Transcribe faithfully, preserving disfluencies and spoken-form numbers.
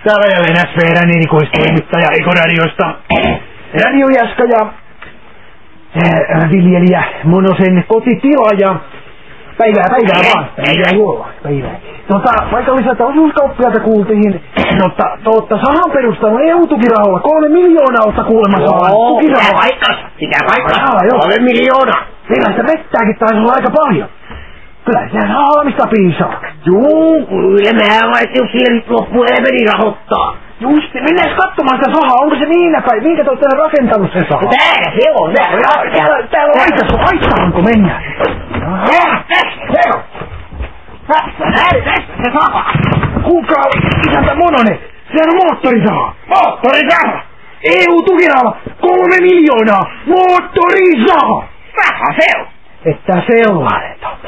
Täällä jälleen S V Ränin ikuistoimittaja Iko Radiosta. Radiojaska ja äh, viljelijä Monosen kotitilaaja. Päivää, päivää vaan. Päivää, joo, päivää. Tota, paikalliselta osuuskauppialta kuultiin, että totta sahan perustanut E U-tukirahoilla kolme miljoonaa otta kuulemma saan. Joo, pitää paikkas, pitää paikkas. Kolme miljoonaa. Sellaista vettääkin taisi olla aika paljon. Kyllä sitä saamista piisaa. Juu, kyllä mä laitin siihen loppuun elämäni rahoittaa. Just, mennään katsomaan sitä sahaa, onko se niinä päin, minkä te olette rakentanut sen sahaa? Täällä se on, täällä. Täällä, täällä on aitassa, aittaanko mennään? Tässä se on. Tässä, tässä se saha. Kuulkaa, isäntä Mononen, sehän on moottorisaha. Moottorisaha. E U-tukirahoilla kolme miljoonaa moottorisaha. Saha se on. Että sellainen.